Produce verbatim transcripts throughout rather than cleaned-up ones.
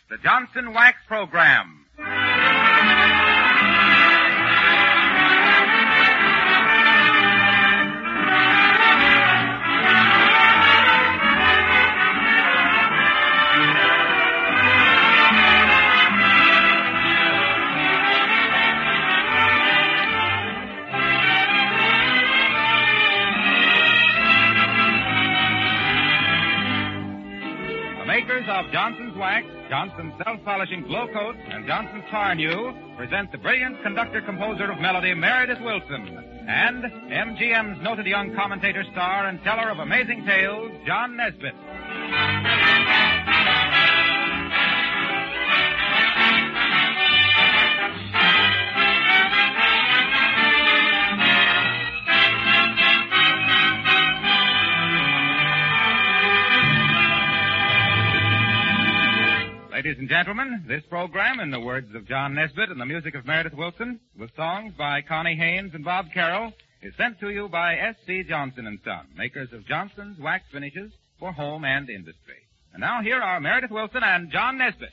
the Johnson Wax Program. Of Johnson's Wax, Johnson's Self-Polishing Glow Coat, and Johnson's Tar New present the brilliant conductor-composer of melody, Meredith Willson, and M G M's noted young commentator, star, and teller of amazing tales, John Nesbitt. Ladies and gentlemen, this program, in the words of John Nesbitt and the music of Meredith Willson, with songs by Connie Haynes and Bob Carroll, is sent to you by S C. Johnson and Son, makers of Johnson's Wax Finishes for home and industry. And now here are Meredith Willson and John Nesbitt.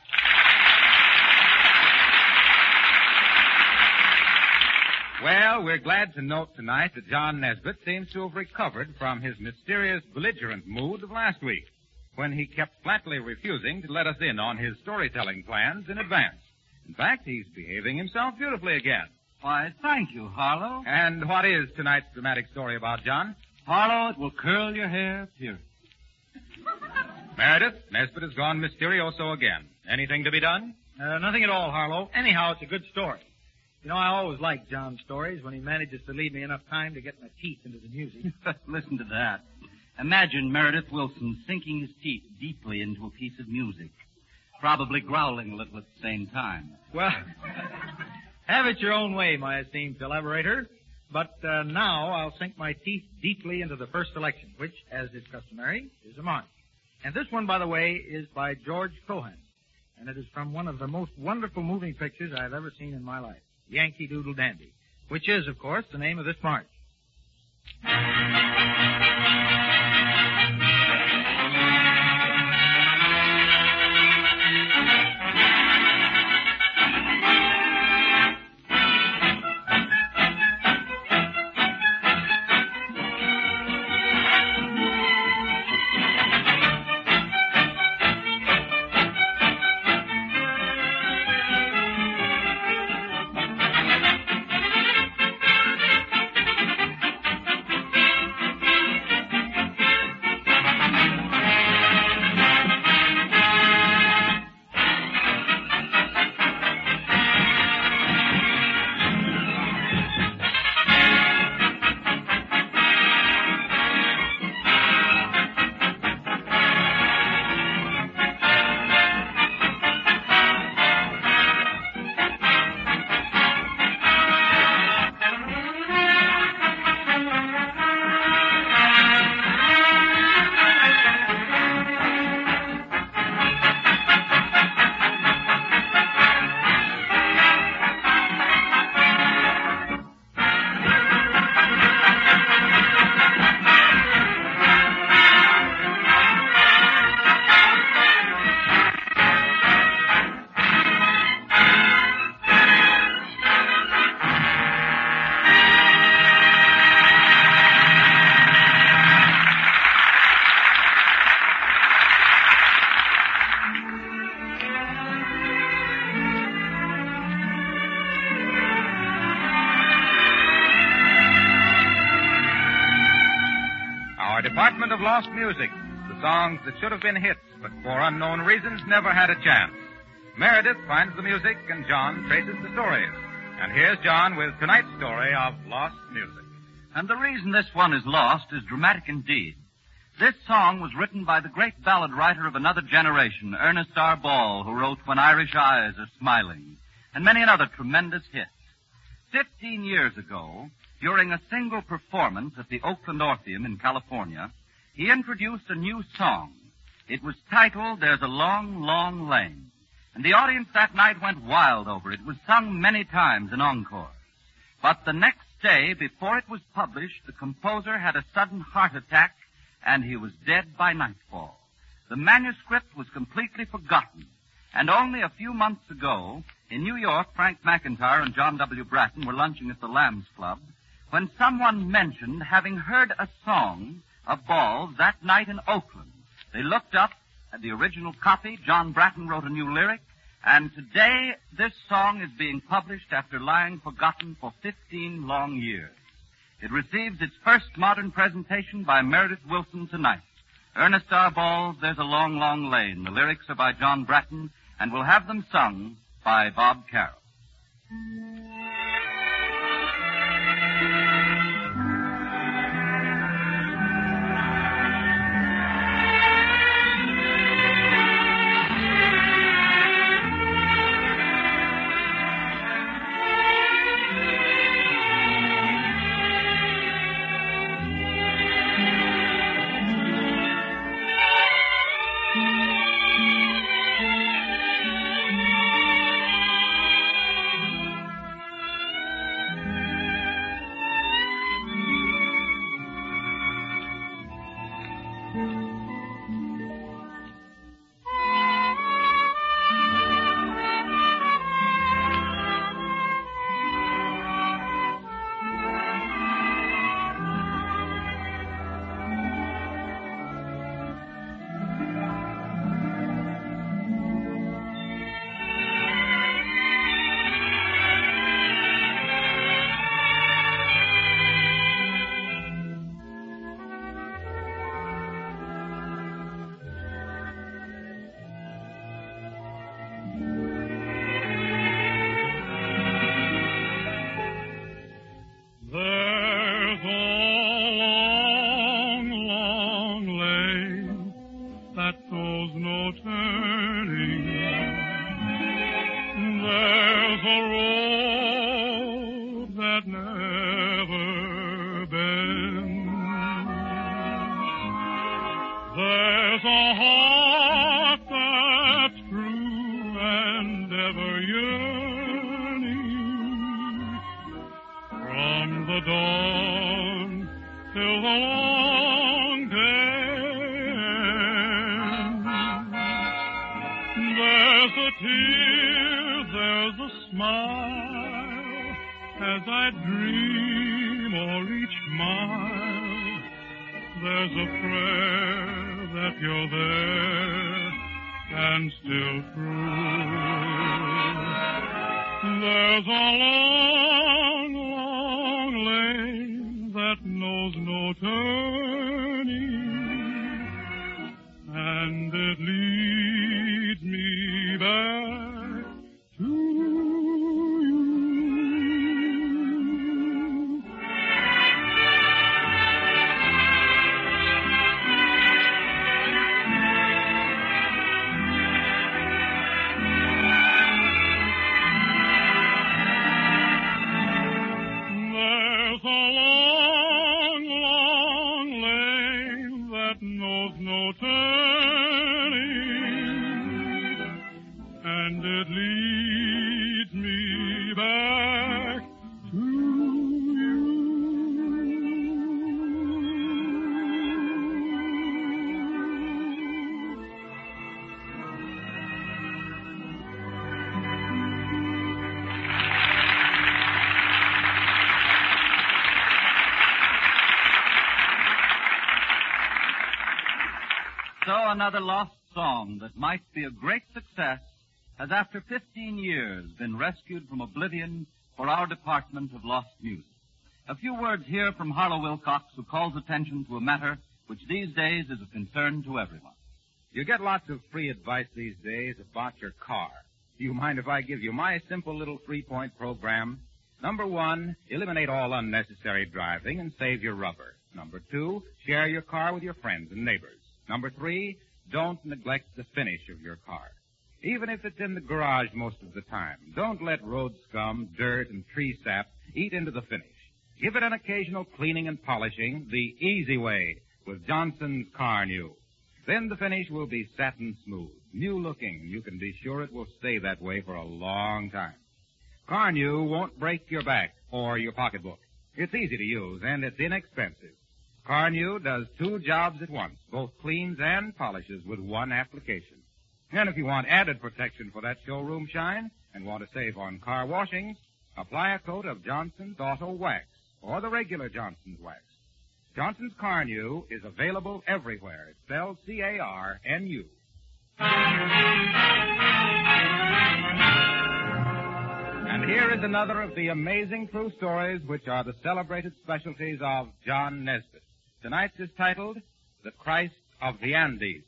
Well, we're glad to note tonight that John Nesbitt seems to have recovered from his mysterious belligerent mood of last week, when he kept flatly refusing to let us in on his storytelling plans in advance. In fact, he's behaving himself beautifully again. Why, thank you, Harlow. And what is tonight's dramatic story about, John? Harlow, it will curl your hair, period. Meredith, Nesbitt has gone mysterioso again. Anything to be done? Uh, nothing at all, Harlow. Anyhow, it's a good story. You know, I always liked John's stories when he manages to leave me enough time to get my teeth into the music. Listen to that. Imagine Meredith Willson sinking his teeth deeply into a piece of music, probably growling a little at the same time. Well, have it your own way, my esteemed collaborator. But uh, now I'll sink my teeth deeply into the first selection, which, as is customary, is a march. And this one, by the way, is by George Cohan. And it is from one of the most wonderful moving pictures I've ever seen in my life, Yankee Doodle Dandy, which is, of course, the name of this march. Department of Lost Music, the songs that should have been hits, but for unknown reasons never had a chance. Meredith finds the music, and John traces the stories. And here's John with tonight's story of Lost Music. And the reason this one is lost is dramatic indeed. This song was written by the great ballad writer of another generation, Ernest R. Ball, who wrote When Irish Eyes Are Smiling, and many another tremendous hit. Fifteen years ago, during a single performance at the Oakland Orpheum in California, he introduced a new song. It was titled There's a Long, Long Lane. And the audience that night went wild over it. It was sung many times in encores. But the next day, before it was published, the composer had a sudden heart attack, and he was dead by nightfall. The manuscript was completely forgotten. And only a few months ago, in New York, Frank McIntyre and John W. Bratton were lunching at the Lambs Club when someone mentioned having heard a song of Ball's that night in Oakland. They looked up at the original copy. John Bratton wrote a new lyric, and today this song is being published after lying forgotten for fifteen long years. It receives its first modern presentation by Meredith Willson tonight. Ernest R. Ball's There's a Long, Long Lane. The lyrics are by John Bratton, and we'll have them sung by Bob Carroll. There's a heart that's true and ever yearning from the dawn till the long day ends. There's a tear, there's a smile as I dream or each mile. There's a prayer that you're there and still true. There's a long, long lane that knows no turning, and it leads me back to you. No turning, and it leads me back to you. So another lost song that might be a great success has after fifteen years been rescued from oblivion for our Department of Lost Music. A few words here from Harlow Wilcox, who calls attention to a matter which these days is of concern to everyone. You get lots of free advice these days about your car. Do you mind if I give you my simple little three-point program? Number one, eliminate all unnecessary driving and save your rubber. Number two, share your car with your friends and neighbors. Number three, don't neglect the finish of your car. Even if it's in the garage most of the time, don't let road scum, dirt, and tree sap eat into the finish. Give it an occasional cleaning and polishing the easy way with Johnson's Car New. Then the finish will be satin smooth, new looking. You can be sure it will stay that way for a long time. Car New won't break your back or your pocketbook. It's easy to use and it's inexpensive. Car New does two jobs at once, both cleans and polishes with one application. And if you want added protection for that showroom shine and want to save on car washing, apply a coat of Johnson's Auto Wax or the regular Johnson's Wax. Johnson's Carnu is available everywhere. It's spelled C A R N U. And here is another of the amazing true stories which are the celebrated specialties of John Nesbitt. Tonight's is titled The Christ of the Andes.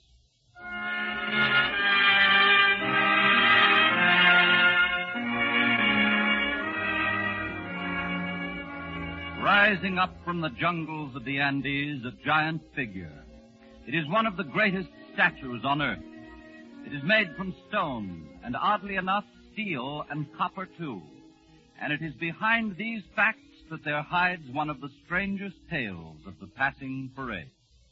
Rising up from the jungles of the Andes, a giant figure. It is one of the greatest statues on earth. It is made from stone, and oddly enough, steel and copper too. And it is behind these facts that there hides one of the strangest tales of the passing parade.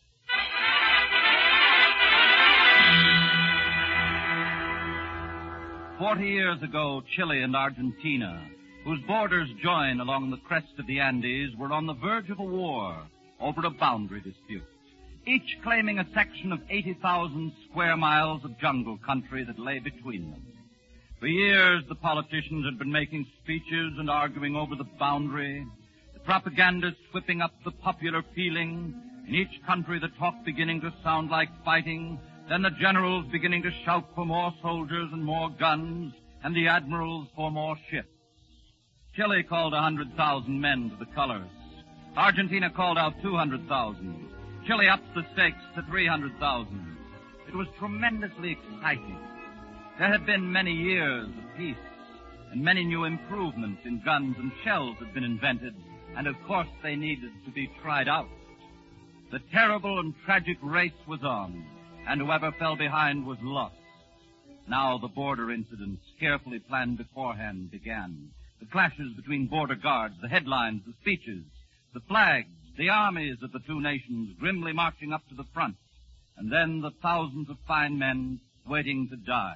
Forty years ago, Chile and Argentina, whose borders join along the crest of the Andes, were on the verge of a war over a boundary dispute, each claiming a section of eighty thousand square miles of jungle country that lay between them. For years, the politicians had been making speeches and arguing over the boundary, the propagandists whipping up the popular feeling, in each country the talk beginning to sound like fighting, then the generals beginning to shout for more soldiers and more guns, and the admirals for more ships. Chile called one hundred thousand men to the colors. Argentina called out two hundred thousand. Chile upped the stakes to three hundred thousand. It was tremendously exciting. There had been many years of peace, and many new improvements in guns and shells had been invented, and of course they needed to be tried out. The terrible and tragic race was on, and whoever fell behind was lost. Now the border incidents, carefully planned beforehand, began. The clashes between border guards, the headlines, the speeches, the flags, the armies of the two nations grimly marching up to the front, and then the thousands of fine men waiting to die.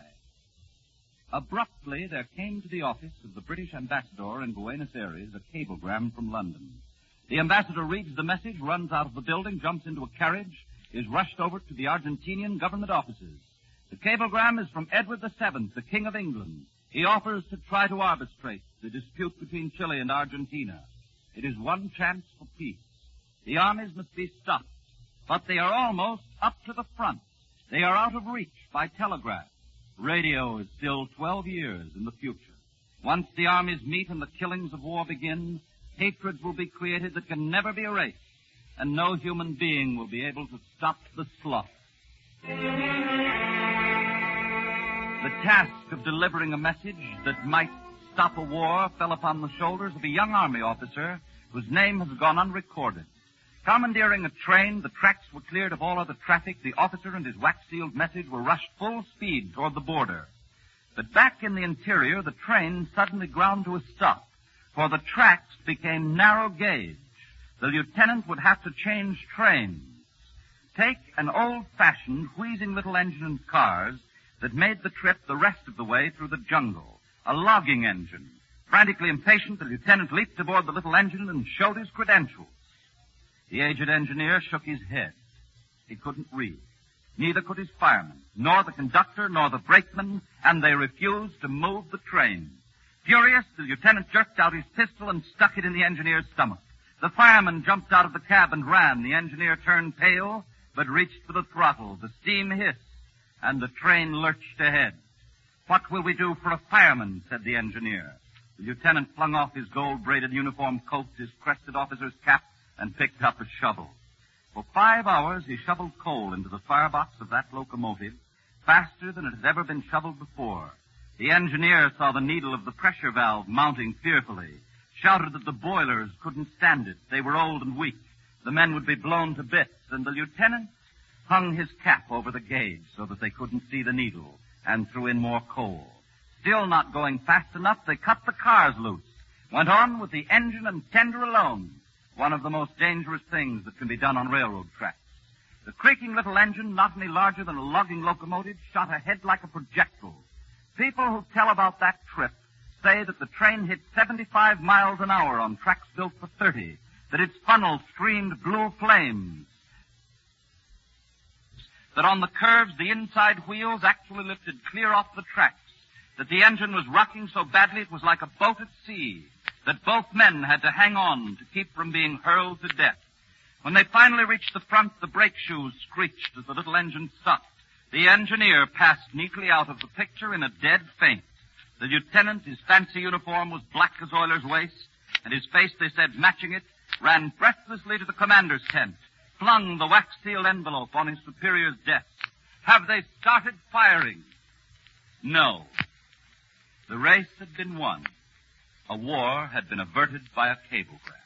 Abruptly, there came to the office of the British ambassador in Buenos Aires a cablegram from London. The ambassador reads the message, runs out of the building, jumps into a carriage, is rushed over to the Argentinian government offices. The cablegram is from Edward the Seventh, the King of England. He offers to try to arbitrate the dispute between Chile and Argentina. It is one chance for peace. The armies must be stopped, but they are almost up to the front. They are out of reach by telegraph. Radio is still twelve years in the future. Once the armies meet and the killings of war begin, hatreds will be created that can never be erased, and no human being will be able to stop the slaughter. The task of delivering a message that might stop a war fell upon the shoulders of a young army officer whose name has gone unrecorded. Commandeering a train, the tracks were cleared of all other traffic. The officer and his wax-sealed message were rushed full speed toward the border. But back in the interior, the train suddenly ground to a stop, for the tracks became narrow gauge. The lieutenant would have to change trains. Take an old-fashioned, wheezing little engine and cars that made the trip the rest of the way through the jungle, a logging engine. Frantically impatient, the lieutenant leaped aboard the little engine and showed his credentials. The aged engineer shook his head. He couldn't read. Neither could his fireman, nor the conductor, nor the brakeman, and they refused to move the train. Furious, the lieutenant jerked out his pistol and stuck it in the engineer's stomach. The fireman jumped out of the cab and ran. The engineer turned pale, but reached for the throttle. The steam hissed, and the train lurched ahead. "What will we do for a fireman?" said the engineer. The lieutenant flung off his gold-braided uniform coat, his crested officer's cap, and picked up a shovel. For five hours he shoveled coal into the firebox of that locomotive, faster than it had ever been shoveled before. The engineer saw the needle of the pressure valve mounting fearfully, shouted that the boilers couldn't stand it. They were old and weak. The men would be blown to bits, and the lieutenant hung his cap over the gauge so that they couldn't see the needle, and threw in more coal. Still not going fast enough, they cut the cars loose, went on with the engine and tender alone, one of the most dangerous things that can be done on railroad tracks. The creaking little engine, not any larger than a logging locomotive, shot ahead like a projectile. People who tell about that trip say that the train hit seventy-five miles an hour on tracks built for thirty, that its funnel streamed blue flames. that on the curves the inside wheels actually lifted clear off the tracks, that the engine was rocking so badly it was like a boat at sea, that both men had to hang on to keep from being hurled to death. When they finally reached the front, the brake shoes screeched as the little engine sucked. The engineer passed neatly out of the picture in a dead faint. The lieutenant, his fancy uniform was black as oiler's waist, and his face, they said, matching it, ran breathlessly to the commander's tent, flung the wax-sealed envelope on his superior's desk. Have they started firing? No. The race had been won. A war had been averted by a cablegram.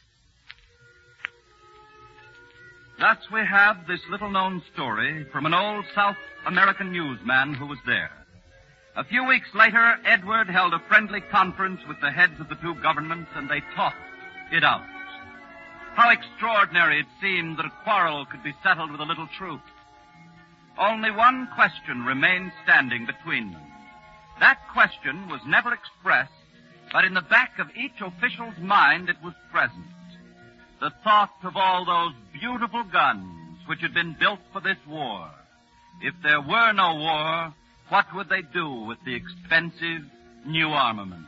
Thus we have this little-known story from an old South American newsman who was there. A few weeks later, Edward held a friendly conference with the heads of the two governments, and they talked it out. How extraordinary it seemed that a quarrel could be settled with a little truth. Only one question remained standing between them. That question was never expressed, but in the back of each official's mind it was present. The thought of all those beautiful guns which had been built for this war. If there were no war, what would they do with the expensive new armaments?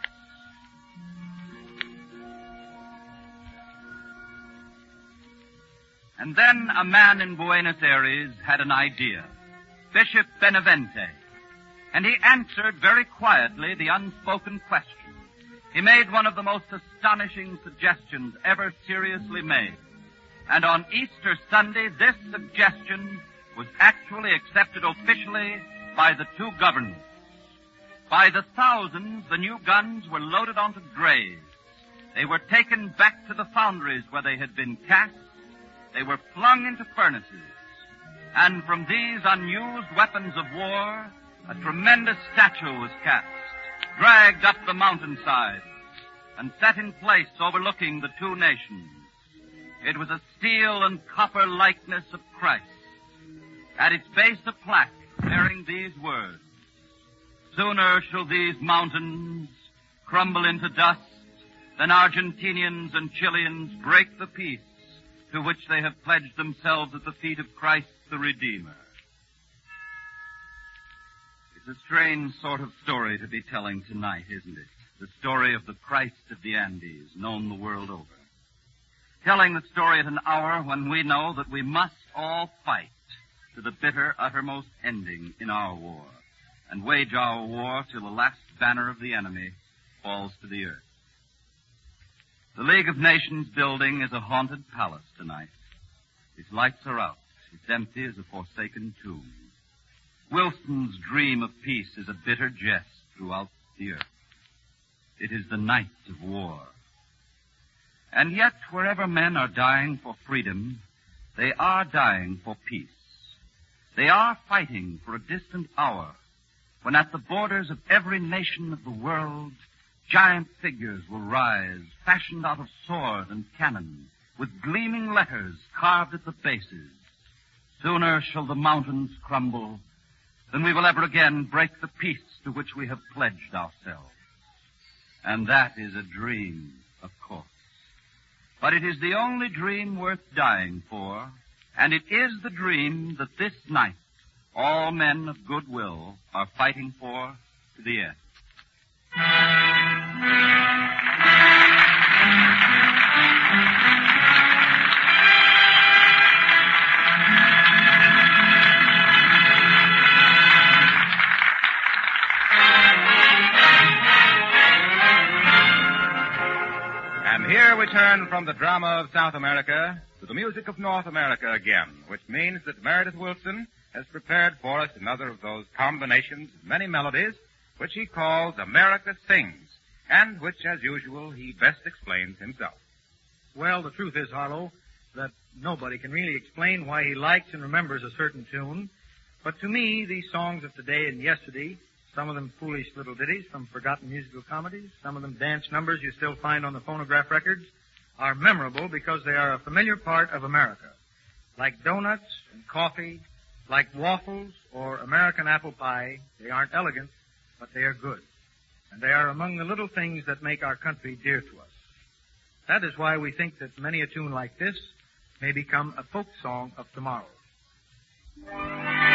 And then a man in Buenos Aires had an idea, Bishop Benavente, and he answered very quietly the unspoken question. He made one of the most astonishing suggestions ever seriously made. And on Easter Sunday, this suggestion was actually accepted officially by the two governments. By the thousands, the new guns were loaded onto drays. They were taken back to the foundries where they had been cast. They were flung into furnaces. And from these unused weapons of war, a tremendous statue was cast, dragged up the mountainside, and set in place overlooking the two nations. It was a steel and copper likeness of Christ. At its base a plaque bearing these words, "Sooner shall these mountains crumble into dust than Argentinians and Chileans break the peace to which they have pledged themselves at the feet of Christ the Redeemer." It's a strange sort of story to be telling tonight, isn't it? The story of the Christ of the Andes, known the world over. Telling the story at an hour when we know that we must all fight to the bitter, uttermost ending in our war, and wage our war till the last banner of the enemy falls to the earth. The League of Nations building is a haunted palace tonight. Its lights are out. It's empty as a forsaken tomb. Wilson's dream of peace is a bitter jest throughout the earth. It is the night of war. And yet, wherever men are dying for freedom, they are dying for peace. They are fighting for a distant hour when at the borders of every nation of the world, giant figures will rise, fashioned out of sword and cannon, with gleaming letters carved at the bases. Sooner shall the mountains crumble than we will ever again break the peace to which we have pledged ourselves. And that is a dream, of course. But it is the only dream worth dying for, and it is the dream that this night all men of goodwill are fighting for to the end. And here we turn from the drama of South America to the music of North America again, which means that Meredith Wilson has prepared for us another of those combinations of many melodies which he calls America Sings, and which, as usual, he best explains himself. Well, the truth is, Harlow, that nobody can really explain why he likes and remembers a certain tune. But to me, these songs of today and yesterday, some of them foolish little ditties from forgotten musical comedies, some of them dance numbers you still find on the phonograph records, are memorable because they are a familiar part of America. Like donuts and coffee, like waffles or American apple pie, they aren't elegant, but they are good. And they are among the little things that make our country dear to us. That is why we think that many a tune like this may become a folk song of tomorrow.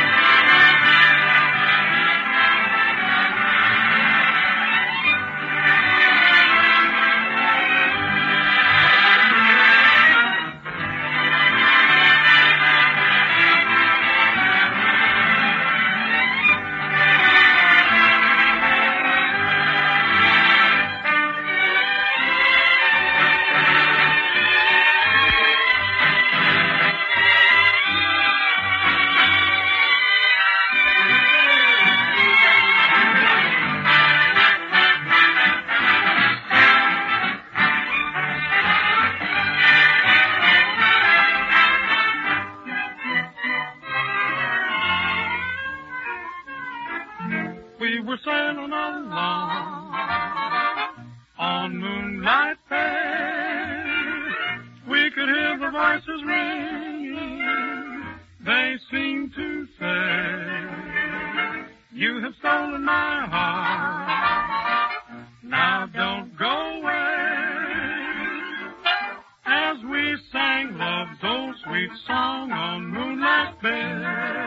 we're sailing along on Moonlight Bay. We could hear the voices ringing. They seem to say, you have stolen my heart. Now don't go away. As we sang love's old sweet song on Moonlight Bay.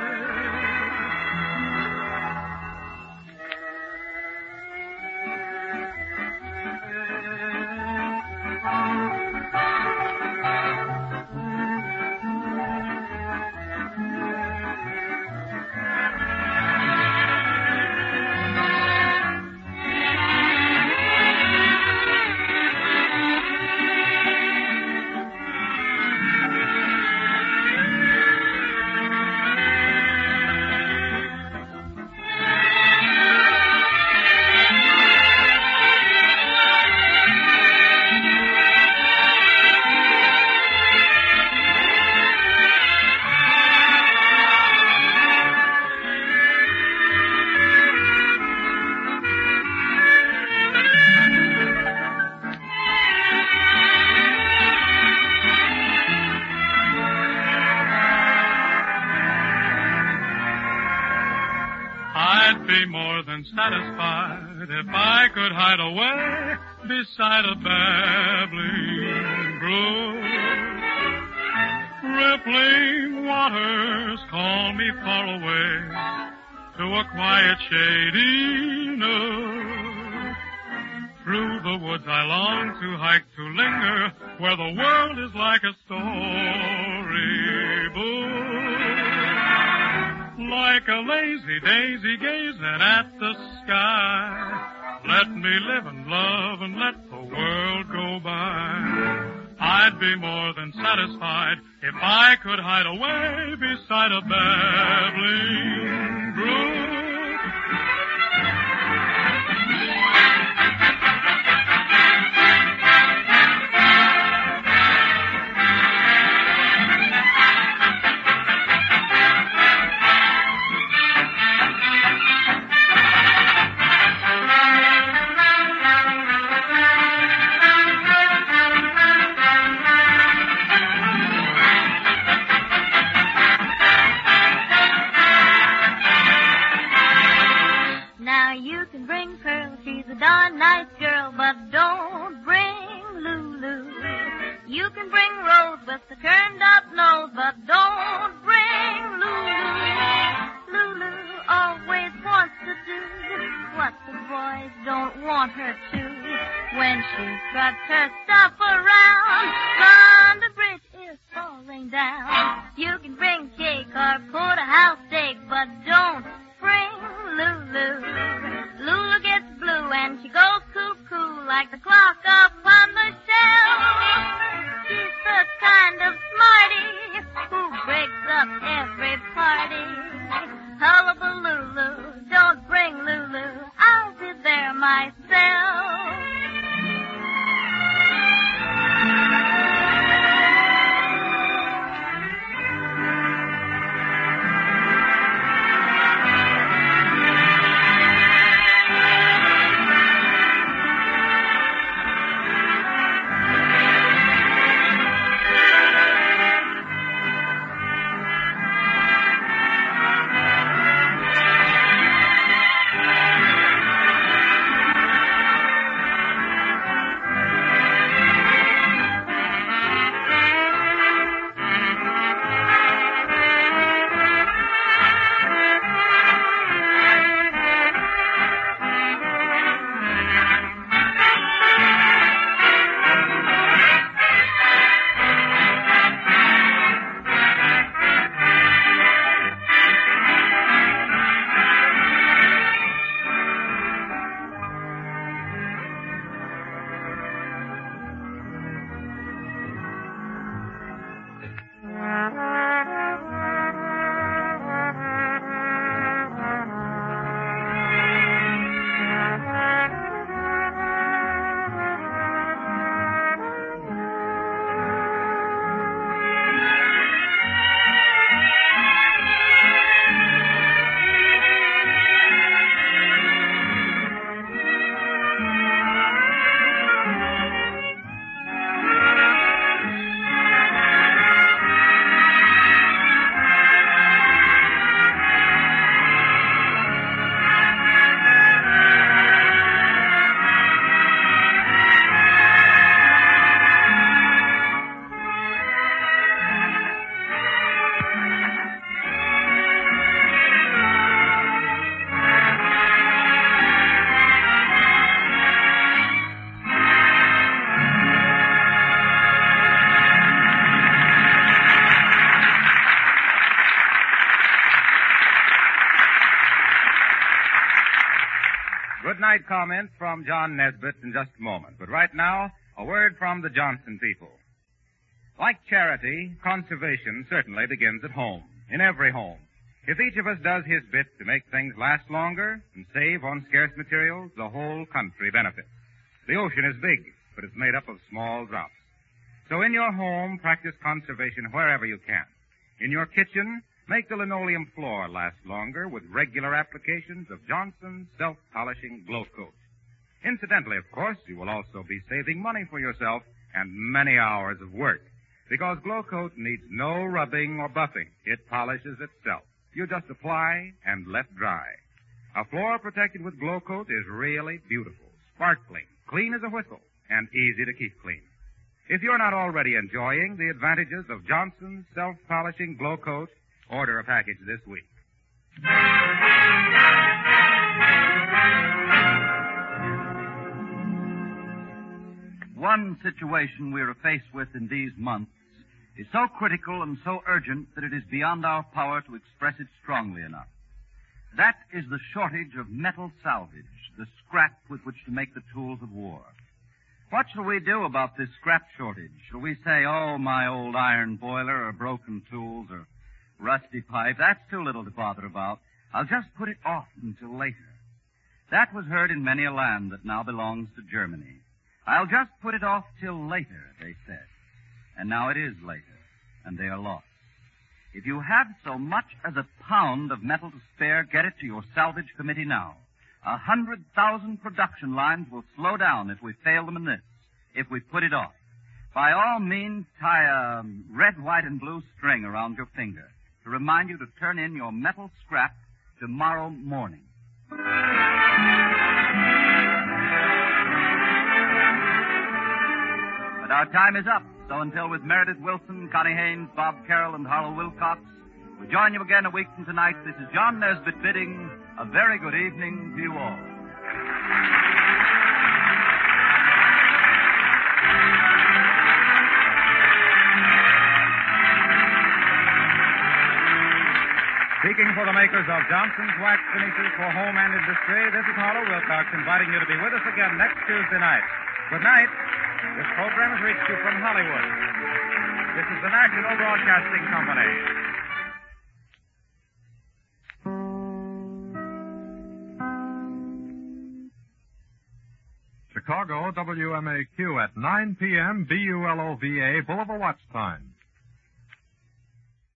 I'd be more than satisfied if I could hide away beside a babbling brook. Rippling waters call me far away to a quiet shady nook. Through the woods I long to hike, to linger where the world is like a storybook. Like a lazy daisy gazing at the sky. Let me live and love and let the world go by. I'd be more than satisfied if I could hide away beside a babbling brook. side comments from John Nesbitt in just a moment. But right now, a word from the Johnson people. Like charity, conservation certainly begins at home, in every home. If each of us does his bit to make things last longer and save on scarce materials, the whole country benefits. The ocean is big, but it's made up of small drops. So in your home, practice conservation wherever you can. In your kitchen, make the linoleum floor last longer with regular applications of Johnson's self-polishing Glow Coat. Incidentally, of course, you will also be saving money for yourself and many hours of work, because Glow Coat needs no rubbing or buffing. It polishes itself. You just apply and let dry. A floor protected with Glow Coat is really beautiful, sparkling, clean as a whistle, and easy to keep clean. If you're not already enjoying the advantages of Johnson's self-polishing Glow Coat, order a package this week. One situation we are faced with in these months is so critical and so urgent that it is beyond our power to express it strongly enough. That is the shortage of metal salvage, the scrap with which to make the tools of war. What shall we do about this scrap shortage? Shall we say, oh, my old iron boiler, or broken tools, or rusty pipe? That's too little to bother about. I'll just put it off until later. That was heard in many a land that now belongs to Germany. I'll just put it off till later, they said. And now it is later, and they are lost. If you have so much as a pound of metal to spare, get it to your salvage committee now. A hundred thousand production lines will slow down if we fail them in this, if we put it off. By all means, tie a red, white, and blue string around your finger to remind you to turn in your metal scrap tomorrow morning. But our time is up, so until with Meredith Wilson, Connie Haynes, Bob Carroll, and Harlow Wilcox, we join you again a week from tonight. This is John Nesbitt bidding a very good evening to you all. Speaking for the makers of Johnson's Wax Finishes for Home and Industry, this is Harlow Wilcox inviting you to be with us again next Tuesday night. Good night. This program has reached you from Hollywood. This is the National Broadcasting Company. Chicago W M A Q at nine p.m. B U L O V A Boulevard Watch Time.